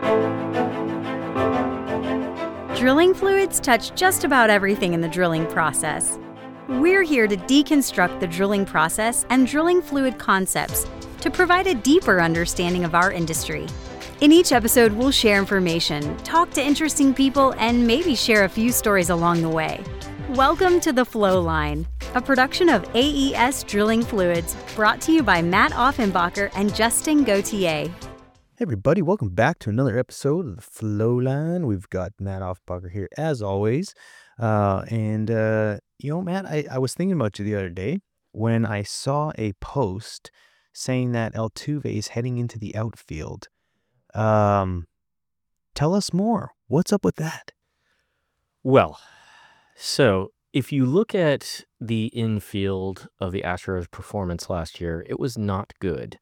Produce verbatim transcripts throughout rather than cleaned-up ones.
Drilling fluids touch just about everything in the drilling process. We're here to deconstruct the drilling process and drilling fluid concepts to provide a deeper understanding of our industry. In each episode, we'll share information, talk to interesting people, and maybe share a few stories along the way. Welcome to The Flow Line, a production of A E S Drilling Fluids, brought to you by Matt Offenbacher and Justin Gauthier. Hey everybody, welcome back to another episode of The Flow Line. We've got Matt Offenbacher here as always. Uh, and, uh, you know, Matt, I, I was thinking about you the other day when I saw a post saying that Altuve is heading into the outfield. Um, tell us more. What's up with that? Well, so if you look at the infield of the Astros' performance last year, it was not good.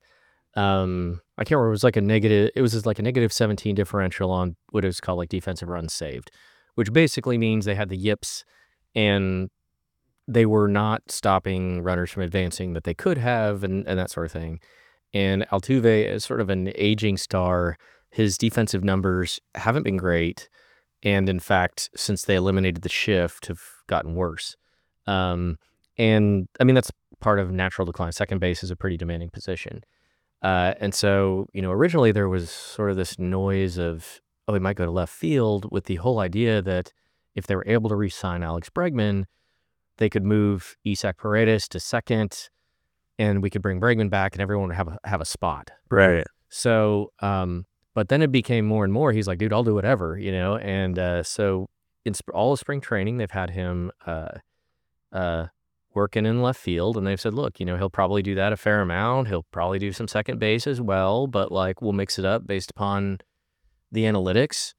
Um, I can't remember. It was like a negative. It was just like a negative seventeen differential on what is called like defensive runs saved, which basically means they had the yips, and they were not stopping runners from advancing that they could have, and and that sort of thing. And Altuve is sort of an aging star. His defensive numbers haven't been great, and in fact, since they eliminated the shift, have gotten worse. Um, and I mean that's part of natural decline. Second base is a pretty demanding position. Uh, and so, you know, originally there was sort of this noise of, oh, he might go to left field, with the whole idea that if they were able to re-sign Alex Bregman, they could move Isaac Paredes to second, and we could bring Bregman back, and everyone would have a, have a spot. Right. So, um, but then it became more and more. He's like, dude, I'll do whatever, you know. And uh, so, in sp- all of spring training, they've had him uh, uh, working in left field, and they've said, look, you know, he'll probably do that a fair amount. He'll probably do some second base as well, but like we'll mix it up based upon the analytics.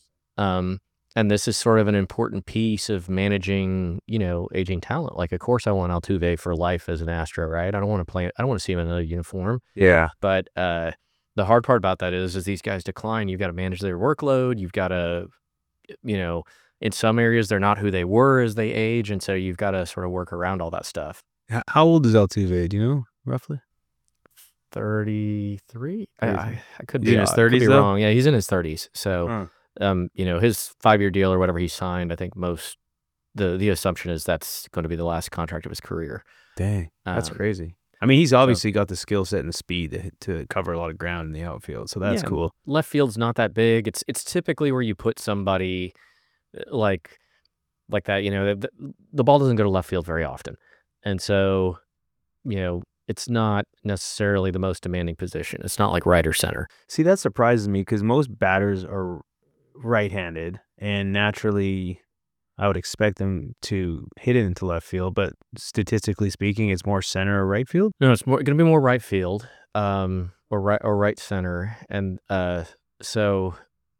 Um, and this is sort of an important piece of managing, you know, aging talent. Like, of course, I want Altuve for life as an Astro, right? I don't want to play. I don't want to see him in another uniform. Yeah. But uh, the hard part about that is, as these guys decline, you've got to manage their workload. You've got to, you know. In some areas, they're not who they were as they age, and so you've got to sort of work around all that stuff. How old is Altuve? Do you know, roughly? thirty-three? I, I, I could He's be, in his uh, thirties, could be though? wrong. Yeah, he's in his thirties. So, Huh. um, you know, his five-year deal or whatever he signed, I think most, the, the assumption is that's going to be the last contract of his career. Dang, that's Um, crazy. I mean, he's obviously got the skill set and the speed to, to cover a lot of ground in the outfield, so that's Yeah, cool. Left field's not that big. It's it's typically where you put somebody uh, like... like that, you know, the, the ball doesn't go to left field very often. And so, you know, it's not necessarily the most demanding position. It's not like right or center. See, that surprises me because most batters are right-handed, and naturally, I would expect them to hit it into left field, but statistically speaking, it's more center or right field? No, it's more going to be more right field, um, or right or right center. And uh, so,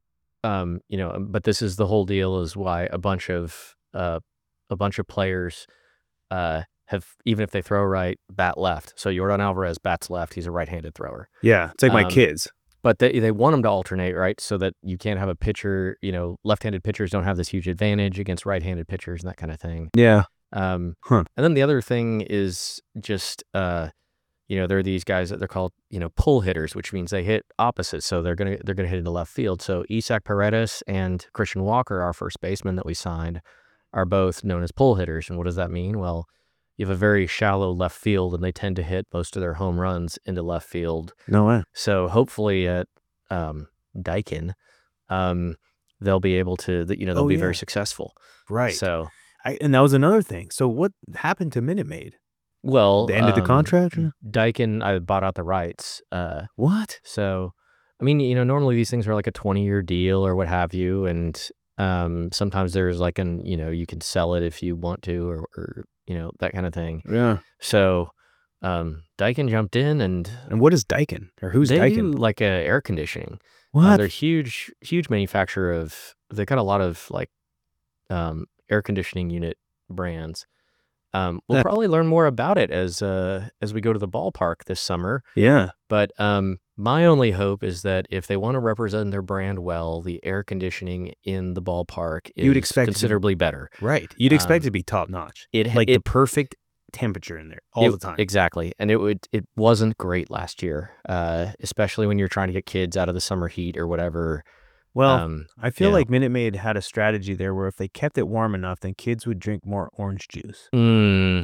um, you know, but this is the whole deal is why a bunch of uh, a bunch of players uh, have, even if they throw right, bat left. So Yordan Alvarez bats left. He's a right-handed thrower. Yeah, it's like my Um, kids. But they they want them to alternate, right? So that you can't have a pitcher, you know, left-handed pitchers don't have this huge advantage against right-handed pitchers and that kind of thing. Yeah. Um, Huh. And then the other thing is just, uh, you know, there are these guys that they're called, you know, pull hitters, which means they hit opposite. So they're gonna they're gonna hit into left field. So Isaac Paredes and Christian Walker, our first baseman that we signed, are both known as pull hitters. And what does that mean? Well, you have a very shallow left field, and they tend to hit most of their home runs into left field. No way. So hopefully at um, Daikin, um, they'll be able to, you know, they'll Oh, be yeah. very successful. Right. So, I, and that was another thing. So what happened to Minute Maid? well, The end of the um, contract? Daikin, I bought out the rights. Uh, What? so, I mean, you know, normally these things are like a twenty-year deal or what have you, and um, sometimes there's like an, you know, you can sell it if you want to, or, or you know, that kind of thing. Yeah. So, um, Daikin jumped in, and And what is Daikin? Or who's they Daikin? do like a air conditioning. What? Uh, they're huge, huge manufacturer of. They got a lot of like um, air conditioning unit brands. Um, we'll That- probably learn more about it as uh, as we go to the ballpark this summer. yeah. But um, my only hope is that if they want to represent their brand well, the air conditioning in the ballpark is You would expect it to be- considerably better. Right. You'd expect Um, it to be top notch. It Like the it perfect temperature in there all It- the time. Exactly. And it would it wasn't great last year, uh, especially when you're trying to get kids out of the summer heat or whatever. Well, Um, I feel yeah. like Minute Maid had a strategy there where if they kept it warm enough, then kids would drink more orange juice. mm,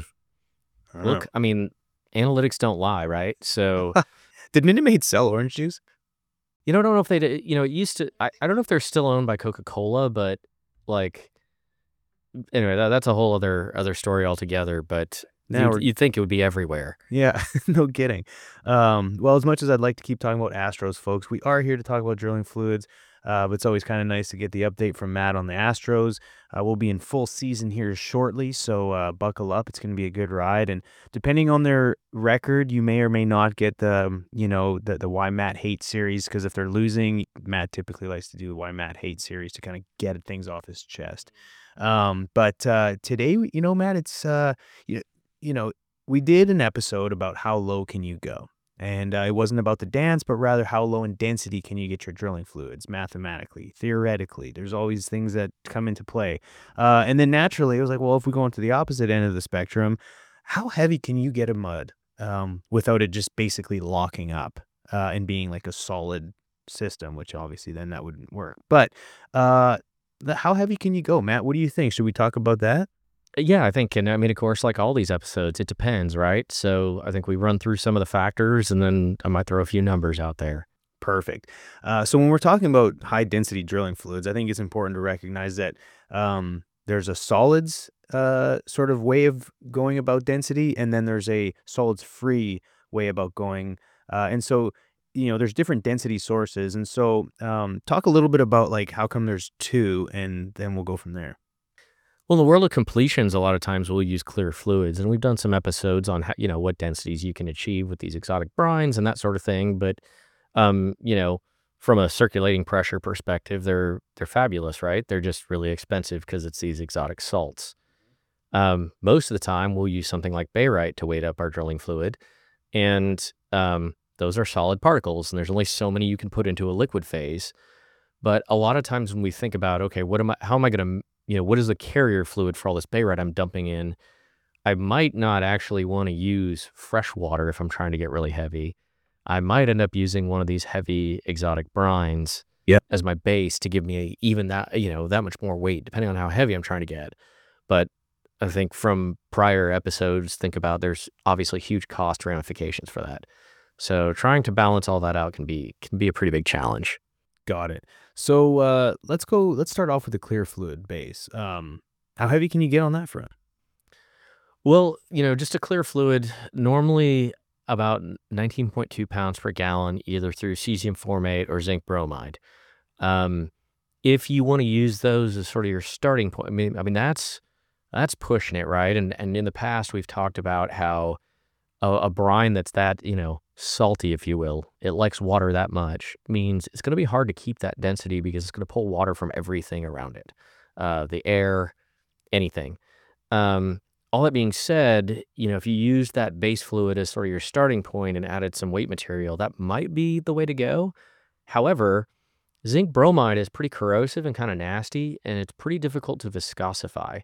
I don't look, I mean, analytics don't lie, right? So, know. Did Minute Maid sell orange juice? you know, I don't know if they did, you know, it used to, I, I don't know if they're still owned by Coca-Cola, but like, anyway, that, that's a whole other other story altogether, but Now you'd, we're you'd think it would be everywhere. Yeah, no kidding. Um, well, as much as I'd like to keep talking about Astros, folks, we are here to talk about drilling fluids. Uh, but it's always kind of nice to get the update from Matt on the Astros. Uh, we'll be in full season here shortly, so uh, buckle up. It's going to be a good ride, and depending on their record, you may or may not get the um, you know the the Why Matt Hates series, because if they're losing, Matt typically likes to do the Why Matt Hates series to kind of get things off his chest. Um, but uh, today, you know, Matt, it's uh, you, you know. We did an episode about how low can you go. And uh, it wasn't about the dance, but rather how low in density can you get your drilling fluids mathematically, theoretically. There's always things that come into play. Uh, and then naturally, it was like, well, if we go into the opposite end of the spectrum, how heavy can you get a mud um, without it just basically locking up uh, and being like a solid system, which obviously then that wouldn't work. But uh, the, how heavy can you go, Matt? What do you think? Should we talk about that? Yeah, I think, and I mean, of course, like all these episodes, it depends, right? So I think we run through some of the factors, and then I might throw a few numbers out there. Perfect. Uh, so when we're talking about high density drilling fluids, I think it's important to recognize that um, there's a solids uh, sort of way of going about density, and then there's a solids free way about going. Uh, and so, you know, there's different density sources. And so um, talk a little bit about like how come there's two, and then we'll go from there. Well, in the world of completions, a lot of times we'll use clear fluids, and we've done some episodes on how, you know, what densities you can achieve with these exotic brines and that sort of thing. But, um, you know, from a circulating pressure perspective, they're they're fabulous, right? They're just really expensive because it's these exotic salts. Um, most of the time, we'll use something like barite to weight up our drilling fluid, and um, those are solid particles, and there's only so many you can put into a liquid phase. But a lot of times when we think about, okay, what am I? How am I going to you know, what is the carrier fluid for all this barite I'm dumping in? I might not actually want to use fresh water if I'm trying to get really heavy. I might end up using one of these heavy exotic brines Yep. as my base to give me a, even that, you know, that much more weight, depending on how heavy I'm trying to get. But I think from prior episodes, think about there's obviously huge cost ramifications for that. So trying to balance all that out can be can be a pretty big challenge. Got it. So uh, let's go. Let's start off with the clear fluid base. Um, how heavy can you get on that front? Well, you know, just a clear fluid, normally about nineteen point two pounds per gallon, either through cesium formate or zinc bromide. Um, if you want to use those as sort of your starting point, I mean, I mean that's that's pushing it, right? And and in the past, we've talked about how a, a brine that's that, you know, salty, if you will, it likes water that much, means it's going to be hard to keep that density because it's going to pull water from everything around it, uh, the air, anything. Um, all that being said, you know, if you use that base fluid as sort of your starting point and added some weight material, that might be the way to go. However, zinc bromide is pretty corrosive and kind of nasty, and it's pretty difficult to viscosify.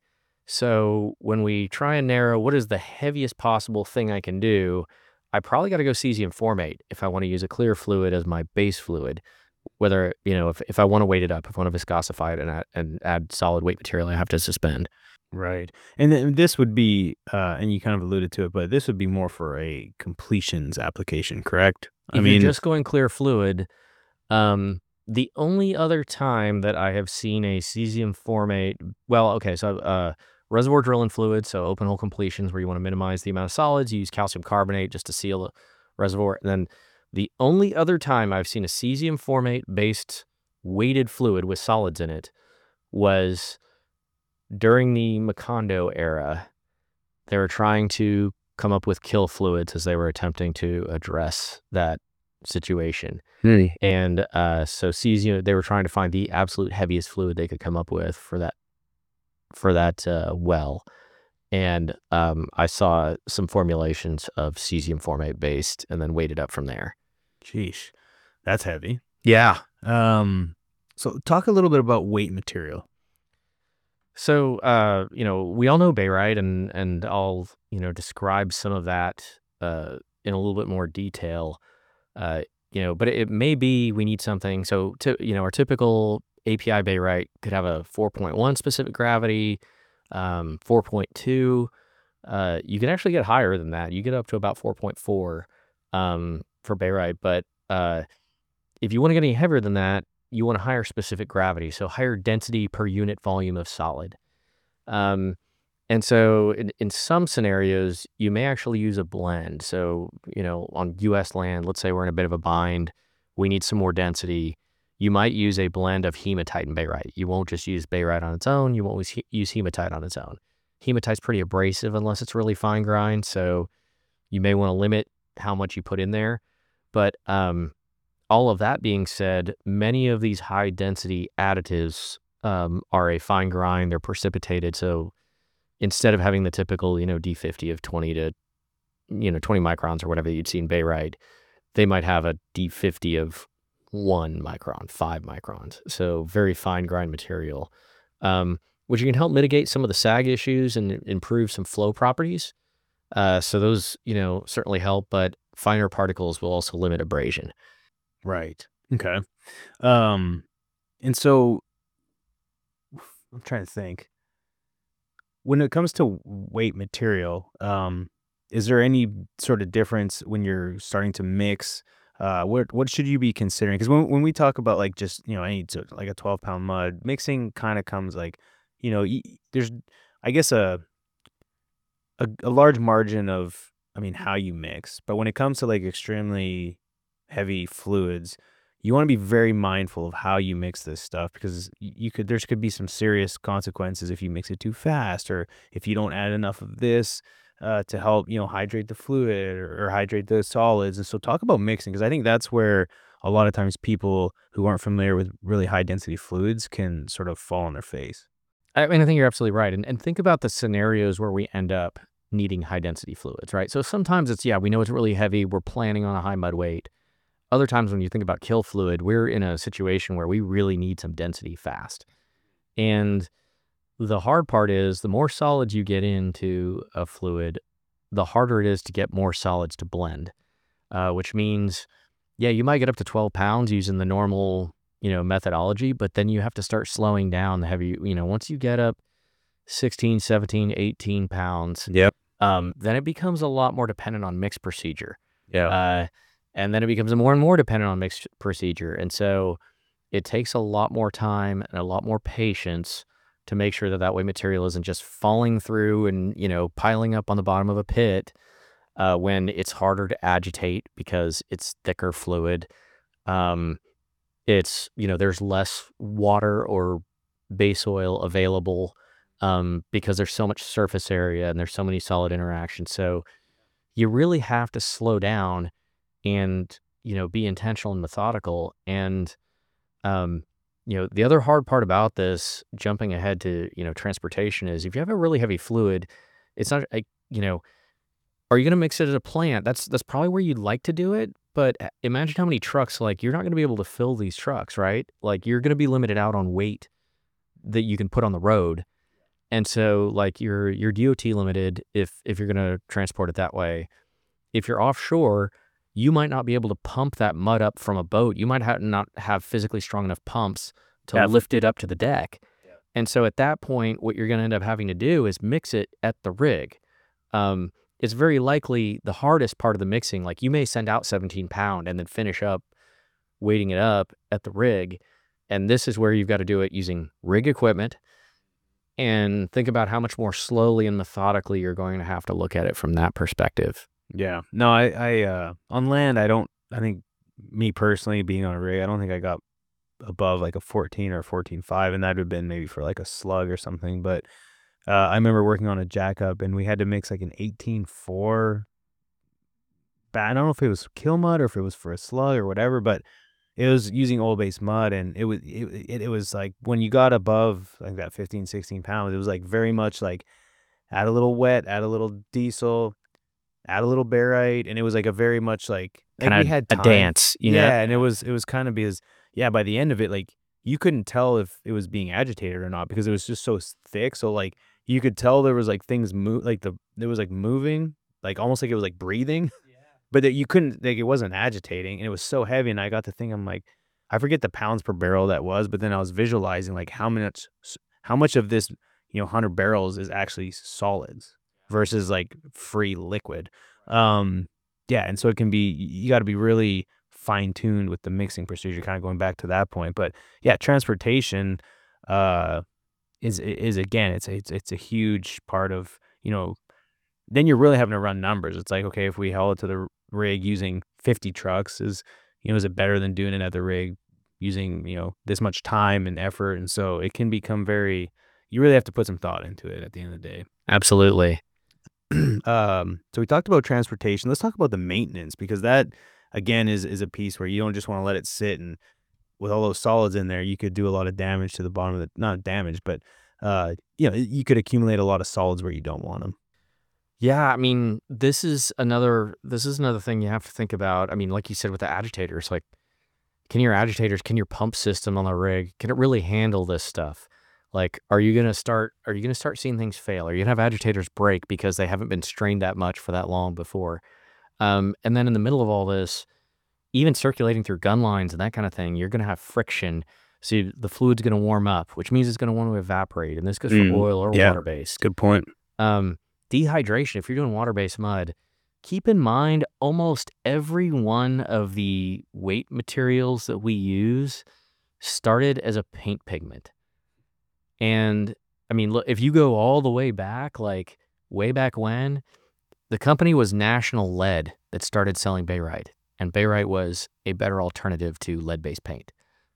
So when we try and narrow what is the heaviest possible thing I can do, I probably got to go cesium formate if I want to use a clear fluid as my base fluid. Whether, you know, if, if I want to weight it up, if I want to viscosify it and add, and add solid weight material, I have to suspend. Right. And then this would be, uh, and you kind of alluded to it, but this would be more for a completions application, correct? If I mean, you're just going clear fluid, um, the only other time that I have seen a cesium formate, well, okay, so uh, reservoir drilling fluid, so open hole completions where you want to minimize the amount of solids, you use calcium carbonate just to seal a reservoir. And then the only other time I've seen a cesium formate based weighted fluid with solids in it was during the Macondo era. They were trying to come up with kill fluids as they were attempting to address that situation. really? And uh, so cesium, they were trying to find the absolute heaviest fluid they could come up with for that for that uh, well. And um, I saw some formulations of cesium formate based and then weighted up from there. Sheesh, that's heavy. Yeah. Um, so talk a little bit about weight material. So, uh, you know, we all know Bayrite, and and I'll, you know, describe some of that uh, in a little bit more detail. Uh, you know, but it, it may be we need something. So, to, you know, our typical A P I Bayrite could have a four point one specific gravity, um, four point two. Uh, you can actually get higher than that. You get up to about four point four um, for Bayrite, but uh, if you want to get any heavier than that, you want a higher specific gravity, so higher density per unit volume of solid. Um, and so in, in some scenarios, you may actually use a blend. So, you know, on U S land, let's say we're in a bit of a bind, we need some more density. You might use a blend of hematite and Bayrite. You won't just use Bayrite on its own. You won't always he- use hematite on its own. Hematite's pretty abrasive unless it's really fine grind, so you may want to limit how much you put in there. But um, all of that being said, many of these high density additives um, are a fine grind. They're precipitated. So instead of having the typical, you know, D fifty of twenty to, you know, twenty microns or whatever you'd see in Bayrite, they might have a D fifty of one micron, five microns. So very fine grind material, um, which can help mitigate some of the sag issues and improve some flow properties. Uh, so those, you know, certainly help, but finer particles will also limit abrasion. Right. Okay. Um, and so I'm trying to think. When it comes to weight material, um, is there any sort of difference when you're starting to mix? Uh, what what should you be considering? Because when when we talk about like just you know any sort of like a twelve pound mud, mixing kind of comes like, you know, y- there's I guess a, a a large margin of I mean how you mix, but when it comes to like extremely heavy fluids, you want to be very mindful of how you mix this stuff because y- you could there's could be some serious consequences if you mix it too fast or if you don't add enough of this uh, to help you know hydrate the fluid or, or hydrate the solids. And so talk about mixing because I think that's where a lot of times people who aren't familiar with really high density fluids can sort of fall on their face. I mean, I think you're absolutely right. And, and think about the scenarios where we end up needing high density fluids, right? So sometimes it's, yeah, we know it's really heavy. We're planning on a high mud weight. Other times when you think about kill fluid, we're in a situation where we really need some density fast. And the hard part is the more solids you get into a fluid, the harder it is to get more solids to blend, uh, which means, yeah, you might get up to twelve pounds using the normal, you know, methodology, but then you have to start slowing down the heavy, you know, once you get up sixteen, seventeen, eighteen pounds, Yep. um, then it becomes a lot more dependent on mixed procedure. Yeah. Uh, and then it becomes more and more dependent on mixed procedure. And so it takes a lot more time and a lot more patience to make sure that that way material isn't just falling through and, you know, piling up on the bottom of a pit uh, when it's harder to agitate because it's thicker fluid. Um, it's, you know, there's less water or base oil available um, because there's so much surface area and there's so many solid interactions. So you really have to slow down and, you know, be intentional and methodical. And, um, you know, the other hard part about this, jumping ahead to, you know, transportation is if you have a really heavy fluid, it's not like, you know, are you going to mix it at a plant? That's that's probably where you'd like to do it. But uh, imagine how many trucks, like you're not going to be able to fill these trucks, right? Like you're going to be limited out on weight that you can put on the road. And so like you're you're D O T limited if if you're going to transport it that way. If you're offshore, you might not be able to pump that mud up from a boat. You might have not have physically strong enough pumps to Yeah. lift it up to the deck. And so at that point, what you're going to end up having to do is mix it at the rig. Um, it's very likely the hardest part of the mixing, like you may send out seventeen pound and then finish up weighting it up at the rig. And this is where you've got to do it using rig equipment and think about how much more slowly and methodically you're going to have to look at it from that perspective. Yeah. No, I, I, uh, on land, I don't, I think me personally being on a rig, I don't think I got above like a fourteen or fourteen five, and that would have been maybe for like a slug or something. But uh, I remember working on a jackup and we had to mix like an eighteen four. I don't know if it was kill mud or if it was for a slug or whatever, but it was using oil based mud. And it was, it, it, it was like when you got above like that fifteen, sixteen pounds, it was like very much like add a little wet, add a little diesel, add a little barite, and it was like a very much like like we Kind of had a time. dance, you know? Yeah, and it was it was kind of because yeah, by the end of it, like you couldn't tell if it was being agitated or not because it was just so s- thick. So like you could tell there was like things move, like the it was like moving, like almost like it was like breathing, but that you couldn't like it wasn't agitating, and it was so heavy. And I got to think, I'm like, I forget the pounds per barrel that was, but then I was visualizing like how much s- how much of this you know one hundred barrels is actually solids versus like free liquid. Um, yeah, and so it can be you got to be really fine tuned with the mixing procedure. Kind of going back to that point, but yeah, transportation uh, is is again, it's a, it's it's a huge part of you know. Then you're really having to run numbers. It's like, okay, if we held it to the r- rig using fifty trucks, is you know, is it better than doing it at the rig using you know this much time and effort? And so it can become very. You really have to put some thought into it at the end of the day. Absolutely. um, so we talked about transportation. Let's talk about the maintenance because that again is is a piece where you don't just want to let it sit and with all those solids in there, you could do a lot of damage to the bottom of the not damage, but uh, you know, you could accumulate a lot of solids where you don't want them. Yeah, I mean, this is another this is another thing you have to think about. I mean, like you said with the agitators, like can your agitators, can your pump system on the rig, can it really handle this stuff? Like, are you gonna start are you gonna start seeing things fail? Are you gonna have agitators break because they haven't been strained that much for that long before? Um, and then in the middle of all this, even circulating through gun lines and that kind of thing, you're gonna have friction. So you- the fluid's gonna warm up, which means it's gonna want to evaporate. And this goes for Mm, oil or yeah, water based. good point. Um, dehydration, if you're doing water-based mud, keep in mind almost every one of the weight materials that we use started as a paint pigment. And I mean, look, if you go all the way back, like way back when, the company was National Lead that started selling Bayrite, and Bayrite was a better alternative to lead-based paint.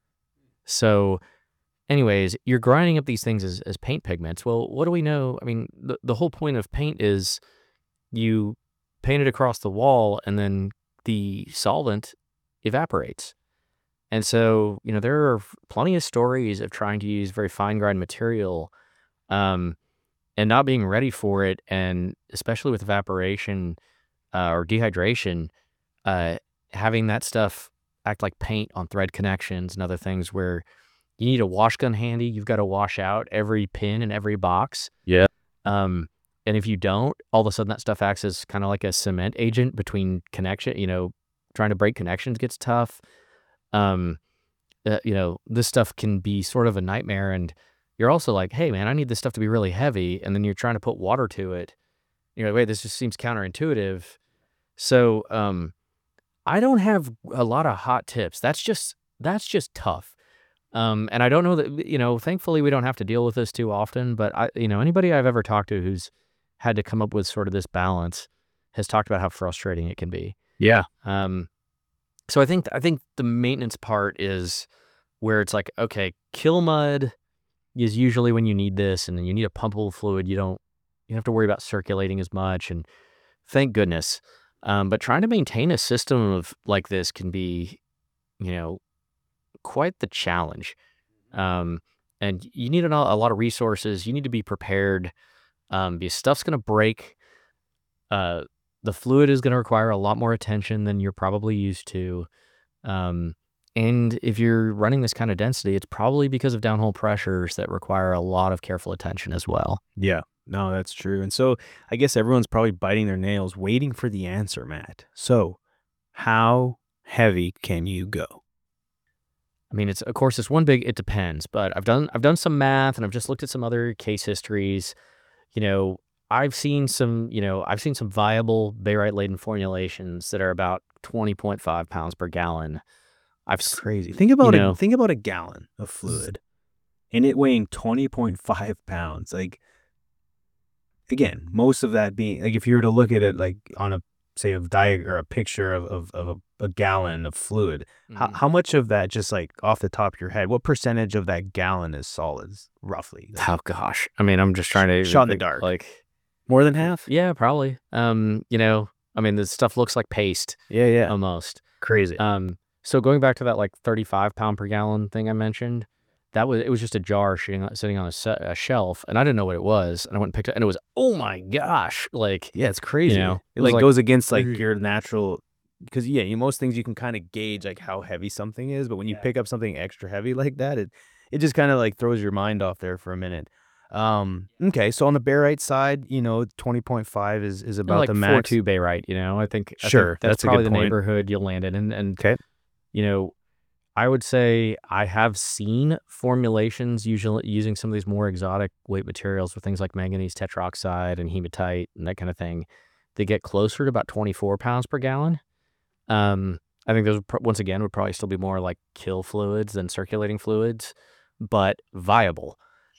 So anyways, you're grinding up these things as, as paint pigments. Well, what do we know? I mean, the, the whole point of paint is you paint it across the wall and then the solvent evaporates. And so, you know, there are plenty of stories of trying to use very fine grind material um, and not being ready for it. And especially with evaporation uh, or dehydration, uh, having that stuff act like paint on thread connections and other things where you need a wash gun handy. You've got to wash out every pin in every box. Yeah. Um, and if you don't, all of a sudden that stuff acts as kind of like a cement agent between connection. You know, trying to break connections gets tough. Um, uh, you know, this stuff can be sort of a nightmare. And you're also like, hey, man, I need this stuff to be really heavy. And then you're trying to put water to it. You're like, wait, this just seems counterintuitive. So um, I don't have a lot of hot tips. That's just that's just tough. Um, and I don't know that, you know, thankfully we don't have to deal with this too often, but I, you know, anybody I've ever talked to who's had to come up with sort of this balance has talked about how frustrating it can be. Yeah. Um, so I think, I think the maintenance part is where it's like, okay, kill mud is usually when you need this, and then you need a pumpable fluid. You don't, you don't have to worry about circulating as much, and thank goodness. Um, but trying to maintain a system of like this can be, you know, quite the challenge. Um, and you need a, a lot of resources. You need to be prepared um, because stuff's going to break. Uh, the fluid is going to require a lot more attention than you're probably used to. Um, and if you're running this kind of density, it's probably because of downhole pressures that require a lot of careful attention as well. Yeah. No, that's true. And so I guess everyone's probably biting their nails waiting for the answer, Matt. So how heavy can you go? I mean, it's of course it's one big. It depends, but I've done I've done some math and I've just looked at some other case histories. You know, I've seen some. You know, I've seen some viable Bayrite laden formulations that are about twenty point five pounds per gallon. I've It's s- crazy. Think you about know it. Think about a gallon of fluid and it weighing twenty point five pounds. Like, again, most of that being, like, if you were to look at it, like, on a, say, a diagram or a picture of, of, of a, a gallon of fluid, how, Mhm. how much of that, just like off the top of your head, what percentage of that gallon is solids, roughly? Like, Oh gosh, I mean, I'm just trying to shot in the think, dark. Like, more than half? yeah, probably. Um, you know, I mean, this stuff looks like paste Yeah, yeah. almost. Crazy. Um, so going back to that like thirty-five pound per gallon thing I mentioned, that was it was just a jar sitting on, sitting on a, se- a shelf, and I didn't know what it was, and I went and picked it, and it was oh my gosh, like Yeah, it's crazy. know, it it was like like- goes against like your natural because yeah, you, most things you can kind of gauge like how heavy something is, but when you Yeah. pick up something extra heavy like that, it it just kind of like throws your mind off there for a minute. Um, okay, so on the barite side, you know, twenty point five is is You know, about like the four max. two Bayrite, you know, I think I think Sure, that's that's a good probably the point. neighborhood you'll land in. And, and Okay. you know, I would say I have seen formulations usually using some of these more exotic weight materials with things like manganese tetroxide and hematite and that kind of thing. They get closer to about twenty-four pounds per gallon. Um, I think those, would pro- once again, would probably still be more like kill fluids than circulating fluids, but viable.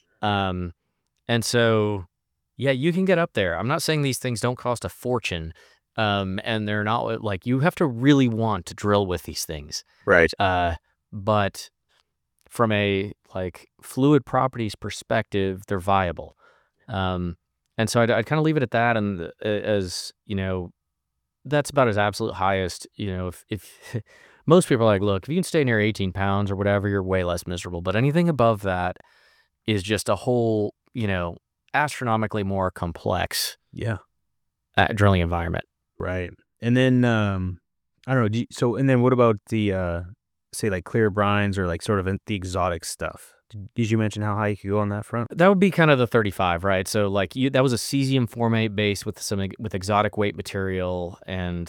Um, and so, yeah, you can get up there. I'm not saying these things don't cost a fortune. Um, and they're not like, you have to really want to drill with these things. Right. Uh, but from a like fluid properties perspective, they're viable. Um, and so I'd, I'd kind of leave it at that. And uh, as you know, that's about as absolute highest. You know, if if most people are like, look, if you can stay near eighteen pounds or whatever, you're way less miserable. But anything above that is just a whole, you know, astronomically more complex Yeah. uh, drilling environment. Right. And then um I don't know, do you, so and then what about the uh say like clear brines or like sort of in- the exotic stuff? Did, did you mention how high you could go on that front? That would be kind of the thirty-five, right? So like you, that was a cesium formate base with some ex- with exotic weight material, and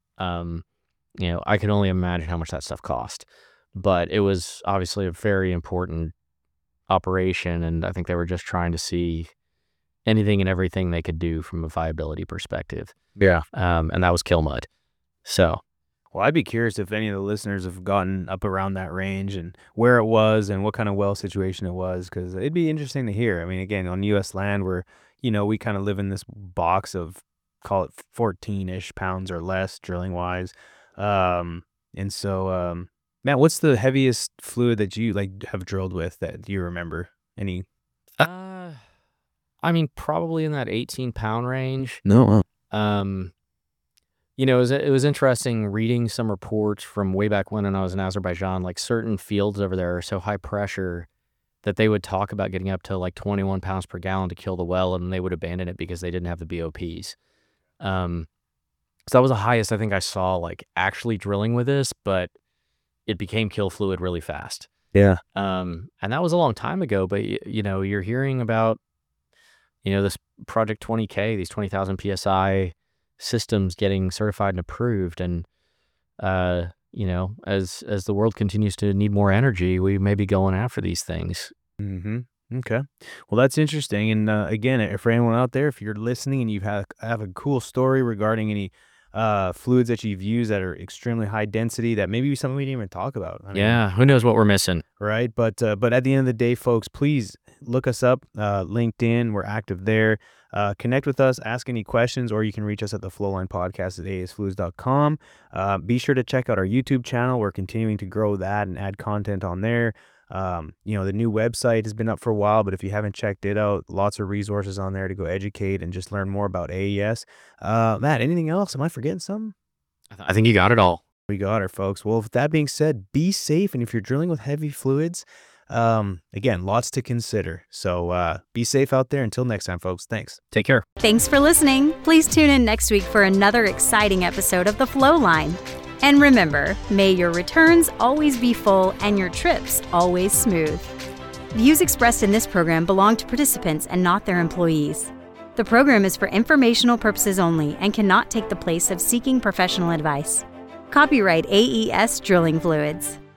um, you know, I can only imagine how much that stuff cost. But it was obviously a very important operation, and I think they were just trying to see anything and everything they could do from a viability perspective. Yeah. Um, and that was kill mud. So Well, I'd be curious if any of the listeners have gotten up around that range and where it was and what kind of well situation it was, because it'd be interesting to hear. I mean, again, on U S land, where, you know, we kind of live in this box of, call it fourteen-ish pounds or less drilling wise. Um, and so, um, Matt, what's the heaviest fluid that you like have drilled with that you remember? Any? uh, I mean, probably in that eighteen pound range. No. Um, you know, it was, it was interesting reading some reports from way back when, when I was in Azerbaijan. Like certain fields over there are so high pressure that they would talk about getting up to like twenty-one pounds per gallon to kill the well, and they would abandon it because they didn't have the B O Ps. Um, so that was the highest I think I saw like actually drilling with this, but it became kill fluid really fast. Yeah. Um, and that was a long time ago, but y- you know, you're hearing about, you know, this Project twenty K, these twenty thousand P S I systems getting certified and approved. And, uh, you know, as, as the world continues to need more energy, we may be going after these things. Mm-hmm. Okay. Well, that's interesting. And uh, again, uh, for anyone out there, if you're listening and you have have a cool story regarding any uh, fluids that you've used that are extremely high density, that maybe something we didn't even talk about. I mean, Yeah. Who knows what we're missing? right. But uh, but at the end of the day, folks, please look us up. Uh, LinkedIn, we're active there. Uh, connect with us, ask any questions, or you can reach us at the Flowline Podcast at a s fluids dot com. Uh, be sure to check out our YouTube channel. We're continuing to grow that and add content on there. Um, you know, the new website has been up for a while, but if you haven't checked it out, lots of resources on there to go educate and just learn more about A E S. Uh, Matt, anything else? Am I forgetting something? I, th- I think you got it all. We got her, folks. Well, with that being said, be safe. And if you're drilling with heavy fluids, um, again, lots to consider. So uh, be safe out there. Until next time, folks. Thanks. Take care. Thanks for listening. Please tune in next week for another exciting episode of The Flow Line. And remember, may your returns always be full and your trips always smooth. Views expressed in this program belong to participants and not their employees. The program is for informational purposes only and cannot take the place of seeking professional advice. Copyright A E S Drilling Fluids.